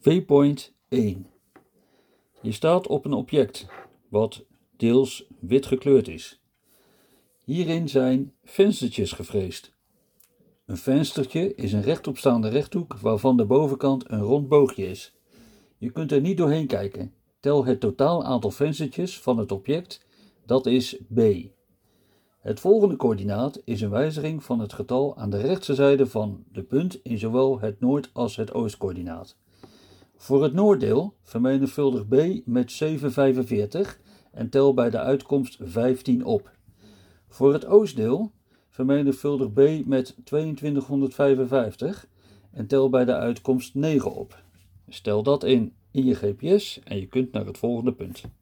Waypoint 1. Je staat op een object wat deels wit gekleurd is. Hierin zijn venstertjes gefreesd. Een venstertje is een rechtopstaande rechthoek waarvan de bovenkant een rond boogje is. Je kunt er niet doorheen kijken. Tel het totaal aantal venstertjes van het object, dat is b. Het volgende coördinaat is een wijziging van het getal aan de rechtse zijde van de punt in zowel het noord- als het oostcoördinaat. Voor het noorddeel vermenigvuldig b met 745 en tel bij de uitkomst 15 op. Voor het oostdeel vermenigvuldig b met 2255 en tel bij de uitkomst 9 op. Stel dat in je GPS en je kunt naar het volgende punt.